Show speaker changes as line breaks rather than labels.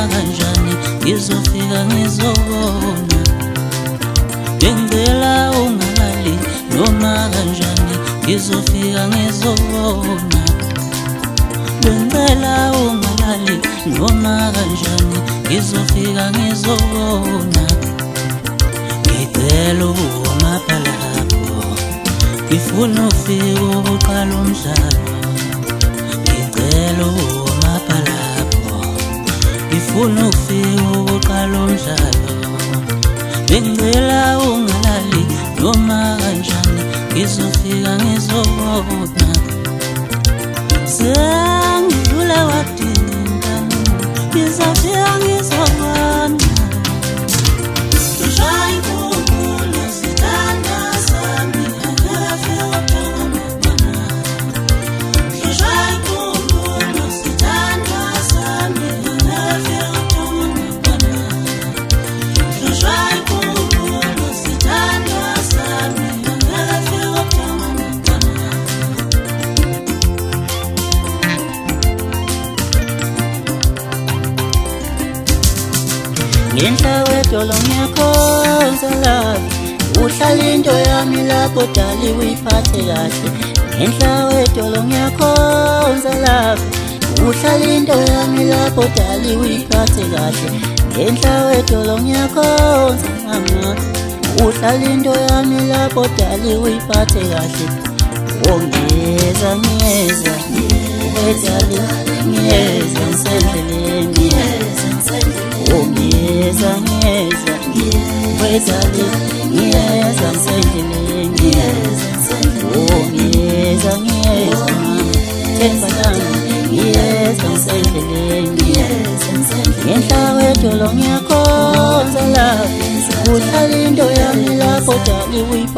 kanjani ngizofika ngizobona bengicela ungalali noma kanjani ngizofika ngizobona bengicela ungalali noma kanjani ngizofika ngizobona ngicela ukumaphalapho ngifuna ukufika uqala umdlalo ngicela ukumaphalapho ngifuna ukufika uqala umdlalo bengicela ungalali noma kanjani ngizofika ngizobona sengidlule wadinga ngizofika ngizobona ngenhla wedolo ngiyakhonza lapha uhlala into yami lapho dali uyiphathe kahle ngenhla wedolo ngiyakhonza lapha uhlala into yami lapho dali uyiphathe kahle ngenhla wedolo ngiyakhonza mama uhlala into yami lapho dali uyiphathe kahle ongeza ngiyeza wedali ngiyeza ngisendleleni ongeza ngiyeza wedali ngiyeza ngisendleleni ongeza ngiyeza themba lami ngiyeza ngisendleleni ngenhla wedolo ngiyakhonza lapha uhlala into yami lapho dali